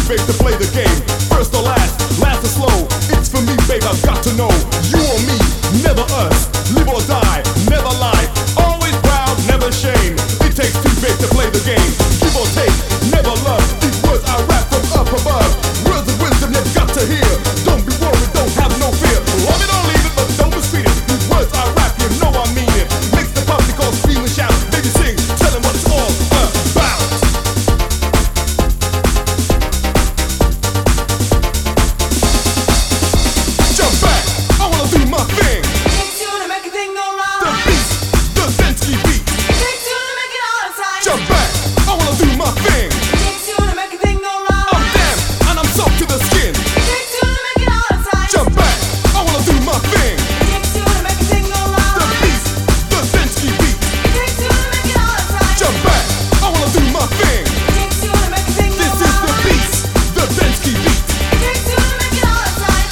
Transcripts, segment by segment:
babe, to play the game. First or last or slow. It's for me, babe, I've got to know. You or me, never us. Live or die, never lie. Always proud, never shame. It takes two, babe, to play the game. Give or take, never love. These words I rap from up above. Words of wisdom you've got to hear. Don't be worried, don't have no fear. Love it or leave it, but don't mistreat it. These words I rap, you know I mean it. Makes the public all scream and shout. Baby, sing, tell them what it's all about. Jump back, I wanna do my thing. It takes two to make a thing go wrong. The beat, the Densky beat. It takes two to make it all inside. Jump back, I wanna do my thing. It takes two to make a thing go wrong. I'm damn, and I'm soaked to the skin. It takes two to make it all inside. Jump back, I wanna do my thing. It takes two to make a thing go wrong. The beat, the Densky beat. It takes two to make it all inside. Jump back, I wanna do my thing. It takes two to make a thing go This is wrong. the beat, the Densky beat. It takes two to make it all inside.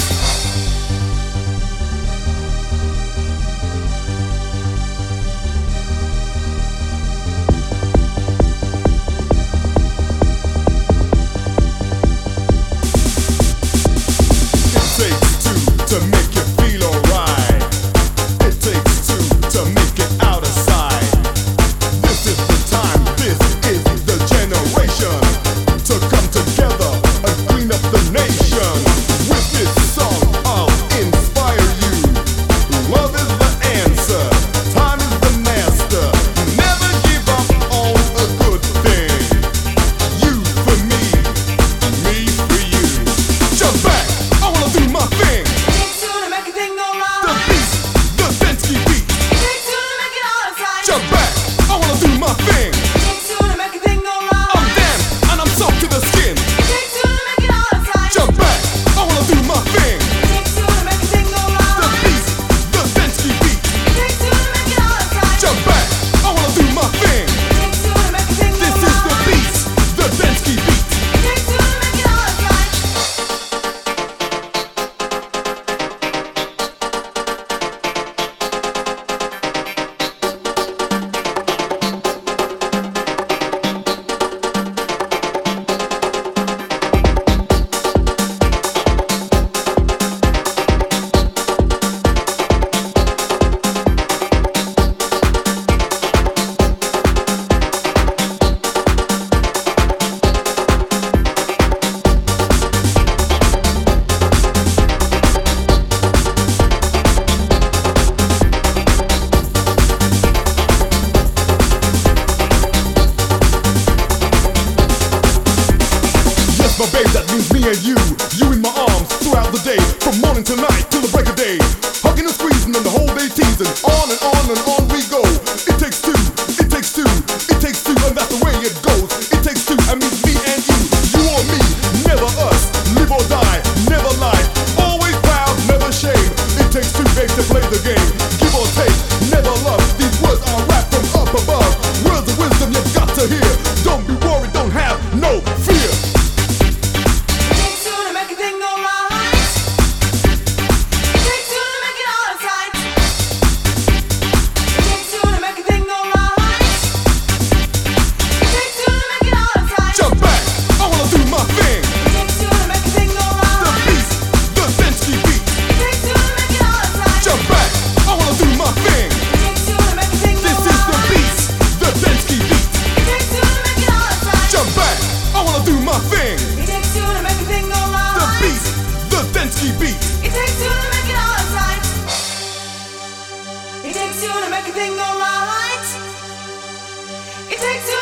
It takes two to make you feel alright. It takes two to make it out of sight. This is the time, this is the generation to come together and clean up the nation. With this song, I'll inspire you. Love is the answer, time is the master. Never give up on a good thing. You for me for you. Jump back, I wanna do my thing. It takes two to make a thing go wrong. The beat, the Densky beat. It takes two to make it all inside. Jump back, I wanna do my thing. It takes two to make a thing go wrong. I'm damn, and I'm soaked to the skin. It takes two to make it all inside. Jump back, I wanna do my thing. It takes two to make a thing go wrong. The beat, the Densky beat. It takes two to make it all inside. Jump back, I wanna do my thing. It takes two to make a thing go This is wrong. the beat, the Densky beat. It takes two to make it all inside. Yes, my babe, that means me and you. You in my arms throughout the day, from morning to night till the break of day. Hugging and squeezing and the whole day teasing. On and on we go. It takes two, it takes two, it takes two, and that's the way it goes. It takes two, I mean me and you. You or me, never us. Live or die, never lie. Always proud, never shame. It takes two, babe, to play the game. Give or take, never love. These words are rap from up above. Words of wisdom you've got to hear. Don't be worried, don't have no fear. It takes two to make a thing go right. It takes two to make it all inside. It takes two to make a thing go right. It takes two to make it all inside. Jump back, I wanna do my thing. It takes two to make a thing go The right. beat, the Densky beat. It takes two to make it all inside. Jump back, I wanna do my thing. It takes two to make a thing go This is the right. beat, the Densky beat. It takes two to make it all inside. Jump back, I wanna do my thing. It takes two to make a thing go right. The beat, the Densky beat. It takes two to make it all inside. It takes two to make a thing go right. It takes two